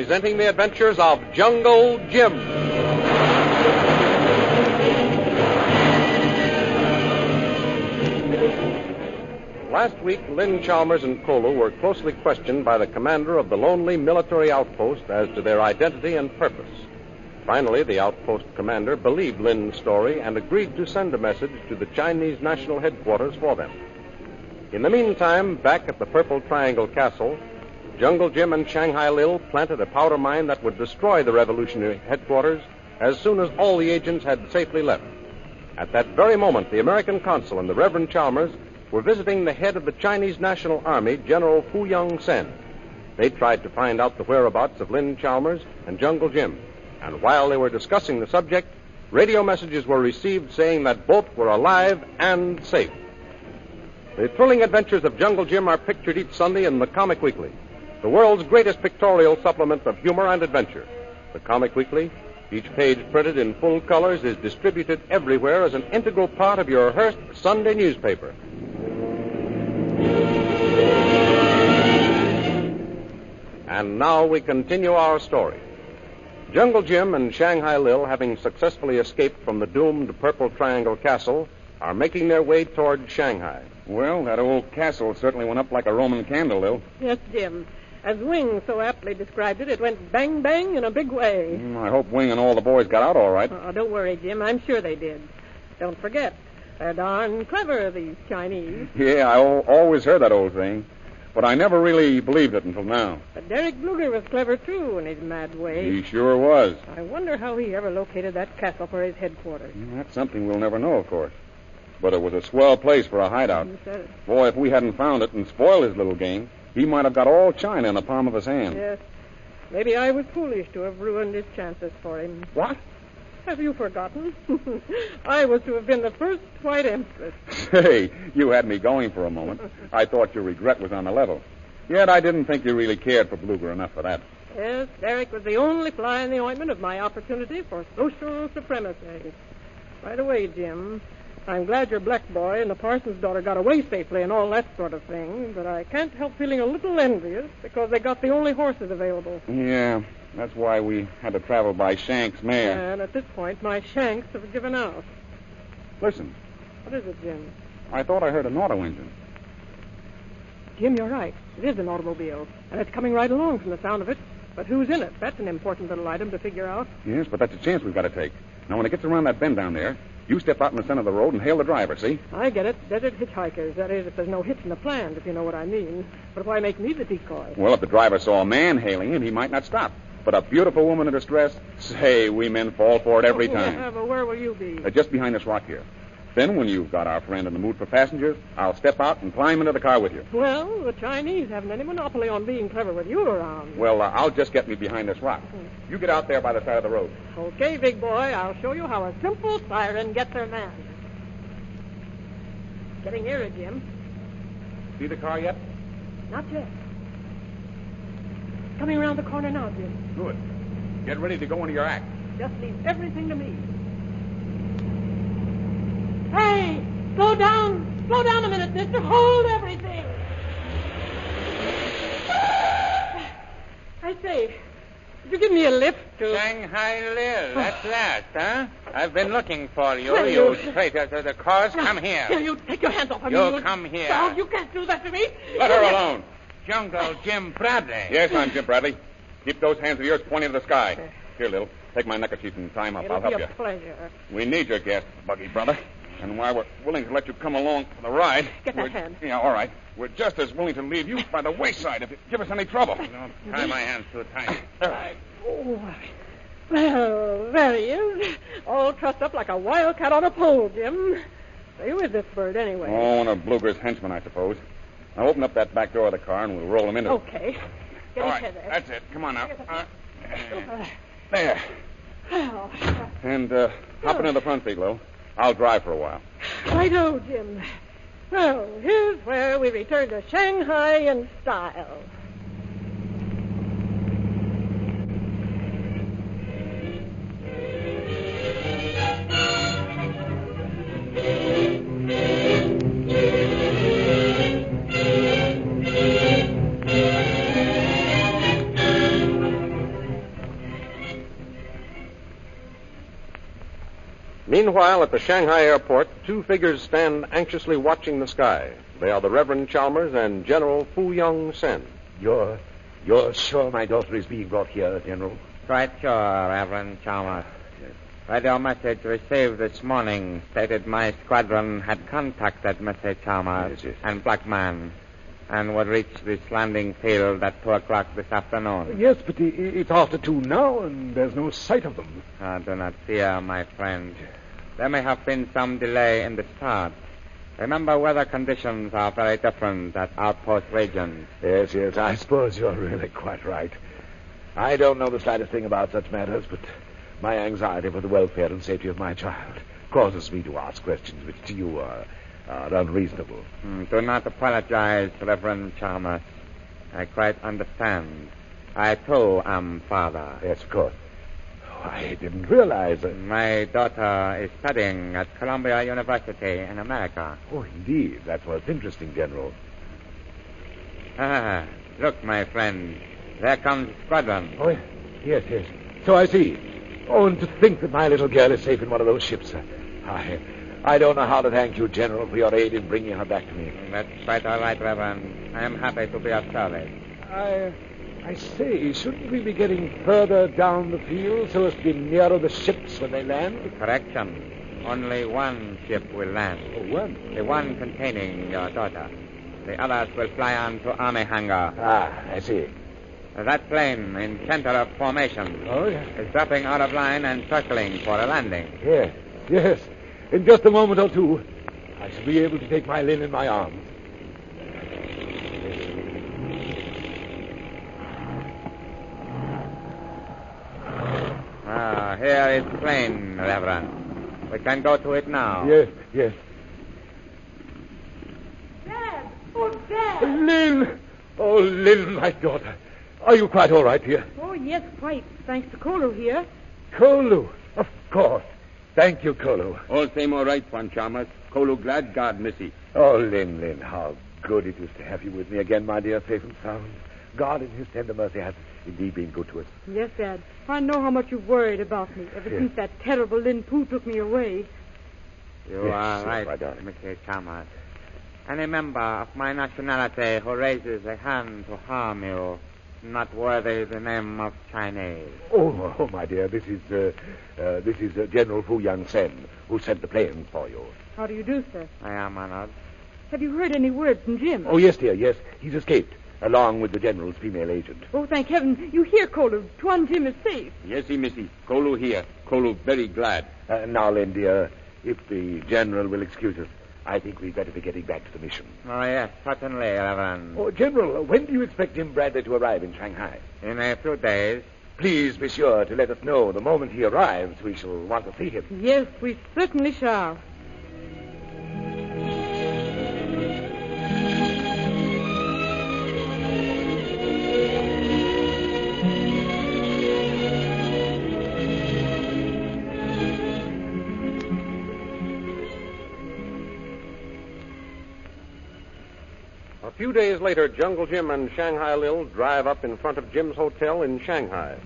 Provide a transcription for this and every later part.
presenting the adventures of Jungle Jim. Last week, Lynn Chalmers and Kolu were closely questioned by the commander of the lonely military outpost as to their identity and purpose. Finally, the outpost commander believed Lynn's story and agreed to send a message to the Chinese national headquarters for them. In the meantime, back at the Purple Triangle Castle, Jungle Jim and Shanghai Lil planted a powder mine that would destroy the revolutionary headquarters as soon as all the agents had safely left. At that very moment, the American consul and the Reverend Chalmers were visiting the head of the Chinese National Army, General Fu Yong-sen. They tried to find out the whereabouts of Lynn Chalmers and Jungle Jim. And while they were discussing the subject, radio messages were received saying that both were alive and safe. The thrilling adventures of Jungle Jim are pictured each Sunday in the Comic Weekly, the world's greatest pictorial supplement of humor and adventure. The Comic Weekly, each page printed in full colors, is distributed everywhere as an integral part of your Hearst Sunday newspaper. And now we continue our story. Jungle Jim and Shanghai Lil, having successfully escaped from the doomed Purple Triangle Castle, are making their way toward Shanghai. Well, that old castle certainly went up like a Roman candle, Lil. Yes, Jim. As Wing so aptly described it, it went bang, bang in a big way. I hope Wing and all the boys got out all right. Oh, don't worry, Jim. I'm sure they did. Don't forget, they're darn clever, these Chinese. Yeah, I always heard that old saying. But I never really believed it until now. But Derek Bluger was clever, too, in his mad way. He sure was. I wonder how he ever located that castle for his headquarters. That's something we'll never know, of course. But it was a swell place for a hideout. You said it. Boy, if we hadn't found it and spoiled his little game, he might have got all China in the palm of his hand. Yes. Maybe I was foolish to have ruined his chances for him. What? Have you forgotten? I was to have been the first white empress. Say, you had me going for a moment. I thought your regret was on the level. Yet I didn't think you really cared for Bluger enough for that. Yes, Derek was the only fly in the ointment of my opportunity for social supremacy. By the way, Jim, I'm glad your black boy and the parson's daughter got away safely and all that sort of thing, but I can't help feeling a little envious because they got the only horses available. Yeah, that's why we had to travel by Shank's mare. And at this point, my shanks have given out. Listen. What is it, Jim? I thought I heard an auto engine. Jim, you're right. It is an automobile, and it's coming right along from the sound of it. But who's in it? That's an important little item to figure out. Yes, but that's a chance we've got to take. Now, when it gets around that bend down there, you step out in the center of the road and hail the driver, see? I get it. Desert hitchhikers. That is, if there's no hitch in the plans, if you know what I mean. But why make me the decoy? Well, if the driver saw a man hailing him, he might not stop. But a beautiful woman in distress, say, we men fall for it every time. Yeah, but where will you be? Just behind this rock here. Then, when you've got our friend in the mood for passengers, I'll step out and climb into the car with you. Well, the Chinese haven't any monopoly on being clever with you around. Well, I'll just get me behind this rock. You get out there by the side of the road. Okay, big boy. I'll show you how a simple siren gets her man. Getting nearer, Jim. See the car yet? Not yet. Coming around the corner now, Jim. Good. Get ready to go into your act. Just leave everything to me. Hey! Slow down! Slow down a minute, mister. Hold everything! I say, could you give me a lift to... Shanghai Lil, at last, huh? I've been looking for you, Well, you you- traitor to the cause. Come here. Here, you take your hands off of me. You come here. Dog, you can't do that to me. Let her alone. Jungle Jim Bradley. Yes, I'm Jim Bradley. Keep those hands of yours pointing to the sky. Here, Lil, take my neckerchief and tie him up. It'll I'll be help a you. pleasure. We need your gas, Buggy, brother. And while we're willing to let you come along for the ride... Get that hand. Yeah, all right. We're just as willing to leave you by the wayside if you give us any trouble. Don't tie my hands too tight. Oh, well, there he is. All trussed up like a wildcat on a pole, Jim. Say, who is this bird, anyway? Oh, one of Bluger's henchmen, I suppose. Now open up that back door of the car and we'll roll him into it. Okay. Get All his right, head there. that's it. Come on now. There. Well, And hop into the front seat, Lil. I'll drive for a while. righto, Jim. Well, here's where we return to Shanghai in style. Meanwhile, at the Shanghai airport, two figures stand anxiously watching the sky. They are the Reverend Chalmers and General Fu Yong Sen. You're sure my daughter is being brought here, General? Quite sure, Reverend Chalmers. Radio message received this morning stated my squadron had contacted Mr. Chalmers Yes. and Blackman and would reach this landing field at 2 o'clock this afternoon. Yes, but it's after 2 now, and there's no sight of them. Do not fear, my friend. There may have been some delay in the start. Remember, weather conditions are very different at outpost regions. Yes, I suppose you're really quite right. I don't know the slightest thing about such matters, but my anxiety for the welfare and safety of my child causes me to ask questions which to you are unreasonable. Do not apologize, Reverend Chalmers. I quite understand. I, too, am father. Yes, of course. Oh, I didn't realize that. My daughter is studying at Columbia University in America. Oh, indeed. That was interesting, General. Look, my friend. There comes the squadron. Oh, yes. So I see. Oh, and to think that my little girl is safe in one of those ships. I don't know how to thank you, General, for your aid in bringing her back to me. That's quite all right, Reverend. I am happy to be of service. I say, shouldn't we be getting further down the field so as to be nearer the ships when they land? Correction. Only one ship will land. Oh, one? The one containing your daughter. The others will fly on to Army hangar. I see. That plane in center of formation Oh, yes. is dropping out of line and circling for a landing. Yes. In just a moment or two, I shall be able to take my Lynn in my arms. Here is the plane, Reverend. We can go to it now. Yes. Dad! Oh, Dad! Lynn! Oh, Lynn, my daughter. Are you quite all right here? Oh, yes, quite. Thanks to Kolo here. Kolu, of course. Thank you, Kolu. All same all right, Juan Chalmers. Kolu glad God missy. Oh, Lynn, how good it is to have you with me again, my dear, safe and sound. God in his tender mercy has indeed been good to us. Yes, Dad. I know how much you've worried about me ever since that terrible Lin Poo took me away. You are right, Mr. Chalmers. Any member of my nationality who raises a hand to harm you not worthy the name of Chinese. Oh, my dear, this is General Fu Yong Sen, who sent the plane for you. How do you do, sir? I am honored. Have you heard any word from Jim? Oh, yes, dear, yes. He's escaped, along with the General's female agent. Oh, thank heaven. You hear, Kolo. Tuan Jim is safe. Yesy, missy. Kolu here. Kolu very glad. Now, Lynn, dear, if the General will excuse us, I think we'd better be getting back to the mission. Oh, yes, certainly, Reverend. Oh, General, when do you expect Jim Bradley to arrive in Shanghai? In a few days. Please be sure to let us know the moment he arrives. We shall want to see him. Yes, we certainly shall. A few days later, Jungle Jim and Shanghai Lil drive up in front of Jim's hotel in Shanghai.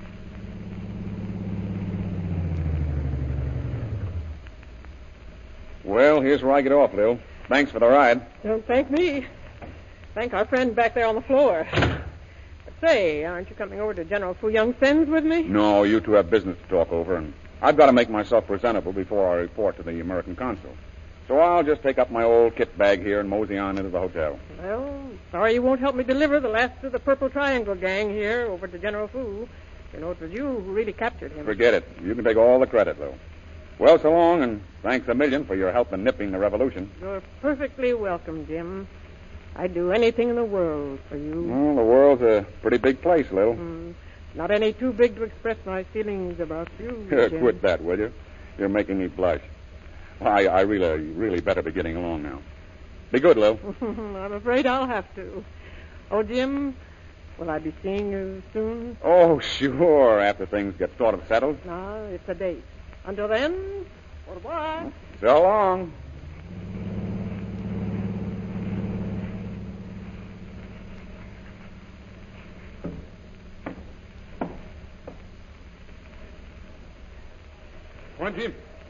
Well, here's where I get off, Lil. Thanks for the ride. Don't thank me. Thank our friend back there on the floor. But say, aren't you coming over to General Fu Yong Sen's with me? No, you two have business to talk over, and I've got to make myself presentable before I report to the American consul. So I'll just take up my old kit bag here and mosey on into the hotel. Well, sorry you won't help me deliver the last of the Purple Triangle gang here over to General Fu. You know, it was you who really captured him. Forget it. You can take all the credit, Lil. Well, so long, and thanks a million for your help in nipping the revolution. You're perfectly welcome, Jim. I'd do anything in the world for you. Well, the world's a pretty big place, Lil. Not any too big to express my feelings about you, Jim. Quit that, will you? You're making me blush. I really better be getting along now. Be good, Lil. I'm afraid I'll have to. Oh, Jim, will I be seeing you soon? Oh, sure, after things get sort of settled. No, it's a date. Until then, au revoir. So long.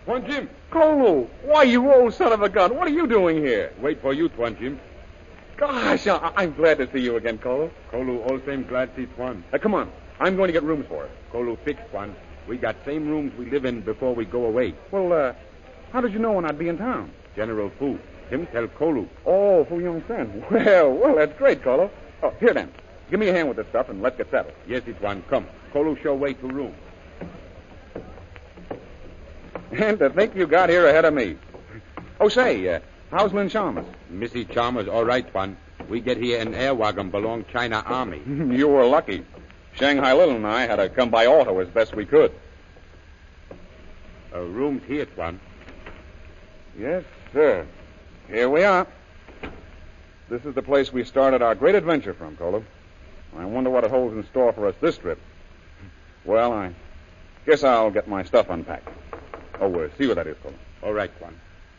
Tuan Jim. Kolu, why, you old son of a gun, what are you doing here? Wait for you, Tuan Jim. Gosh, I'm glad to see you again, Kolu. Kolu, all same glad see Tuan. Come on, I'm going to get rooms for us. Kolu fix, Tuan. We got same rooms we live in before we go away. Well, how did you know when I'd be in town? General Fu. Him tell Kolu. Oh, Fu Young Sen. Well, that's great, Kolu. Oh, here then. Give me a hand with this stuff and let's get settled. Yes, Tuan. Come. Kolu show way to room. And to think you got here ahead of me. Oh, say, how's Lynn Chalmers? Missy Chalmers, all right, Tuan. We get here in air wagon belong China Army. You were lucky. Shanghai Little and I had to come by auto as best we could. Room's here, Tuan. Yes, sir. Here we are. This is the place we started our great adventure from, Kolu. I wonder what it holds in store for us this trip. Well, I guess I'll get my stuff unpacked. Oh, see what that is, Kolu. All right, Tuan.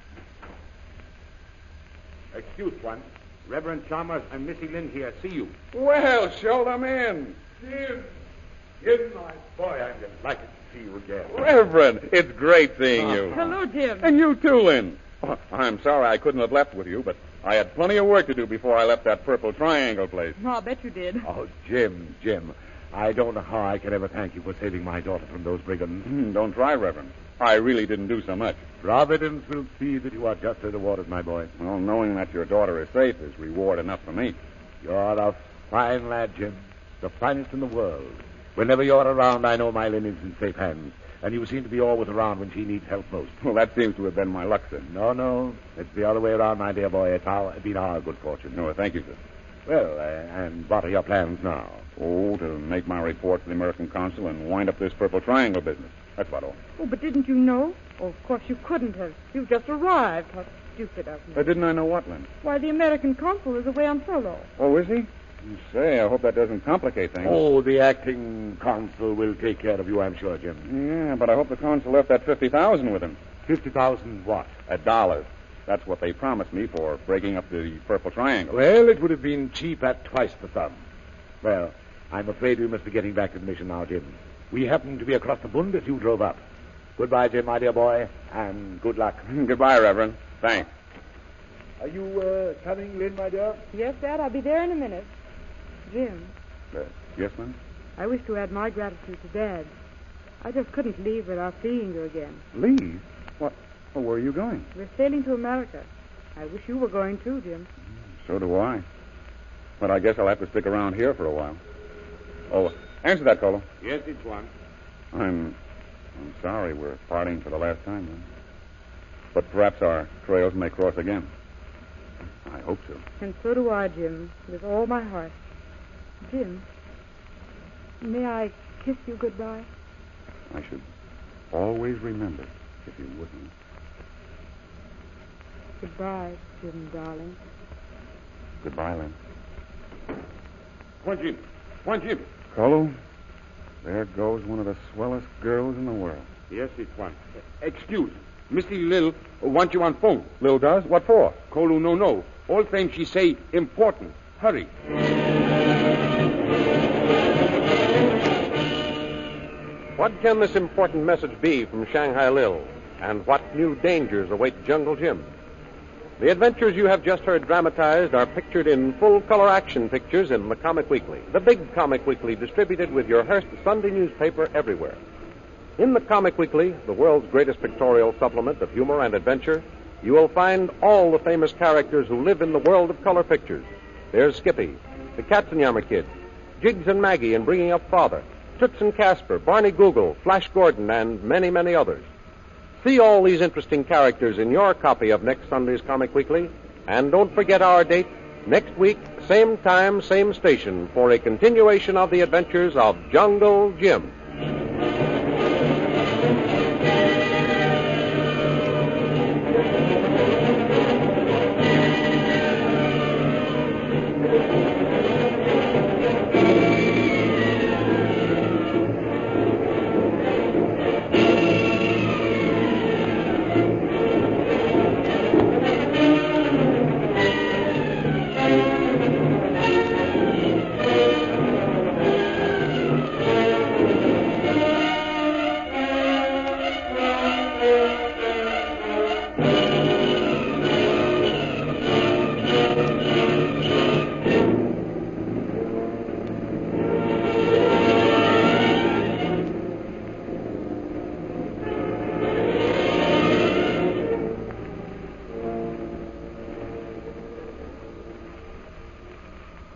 Excuse, Tuan. Reverend Chalmers and Missy Lynn here see you. Well, show them in. Jim, Jim, my boy, I'm delighted to see you again. Reverend, it's great seeing you. Hello, Jim. And you too, Lynn. Oh, I'm sorry I couldn't have left with you, but I had plenty of work to do before I left that Purple Triangle place. Oh, I bet you did. Oh, Jim, I don't know how I can ever thank you for saving my daughter from those brigands. Don't try, Reverend. I really didn't do so much. Providence will see that you are justly rewarded, my boy. Well, knowing that your daughter is safe is reward enough for me. You're a fine lad, Jim. The finest in the world. Whenever you're around, I know my Lynn is in safe hands. And you seem to be always around when she needs help most. Well, that seems to have been my luck, sir. No. It's the other way around, my dear boy. It's been our good fortune. No, thank you, sir. Well, and what are your plans now? Oh, to make my report to the American consul and wind up this Purple Triangle business. That's about all. Oh, but didn't you know? Oh, of course you couldn't have. You've just arrived. How stupid of me. Didn't I know what, Lynn? Why, the American consul is away on furlough. Oh, is he? You say, I hope that doesn't complicate things. Oh, the acting consul will take care of you, I'm sure, Jim. Yeah, but I hope the consul left that $50,000 with him. 50,000 what? $. That's what they promised me for breaking up the Purple Triangle. Well, it would have been cheap at twice the sum. Well, I'm afraid we must be getting back to the mission now, Jim. We happened to be across the Bund as you drove up. Goodbye, Jim, my dear boy, and good luck. Goodbye, Reverend. Thanks. Are you coming, Lynn, my dear? Yes, Dad, I'll be there in a minute. Jim, Yes, Lynn? I wish to add my gratitude to Dad. I just couldn't leave without seeing you again. Leave? What? Well, where are you going? We're sailing to America. I wish you were going too, Jim. So do I. But I guess I'll have to stick around here for a while. Oh, answer that, Kolu. Yes, Tuan. I'm sorry we're parting for the last time, then. But perhaps our trails may cross again. I hope so. And so do I, Jim, with all my heart. Jim, may I kiss you goodbye? I should always remember if you wouldn't. Goodbye, Jim, darling. Goodbye, Lynn. Tuan Jim. Kolu, there goes one of the swellest girls in the world. Yes, Tuan. Excuse. Missy Lil want you on phone. Lil does? What for? Kolu no. All things she say important. Hurry. What can this important message be from Shanghai Lil? And what new dangers await Jungle Jim? The adventures you have just heard dramatized are pictured in full-color action pictures in the Comic Weekly, the big Comic Weekly distributed with your Hearst Sunday newspaper everywhere. In the Comic Weekly, the world's greatest pictorial supplement of humor and adventure, you will find all the famous characters who live in the world of color pictures. There's Skippy, the Katzenjammer Kid, Jiggs and Maggie in Bringing Up Father, Toots and Casper, Barney Google, Flash Gordon, and many, many others. See all these interesting characters in your copy of next Sunday's Comic Weekly. And don't forget our date, next week, same time, same station, for a continuation of the adventures of Jungle Jim.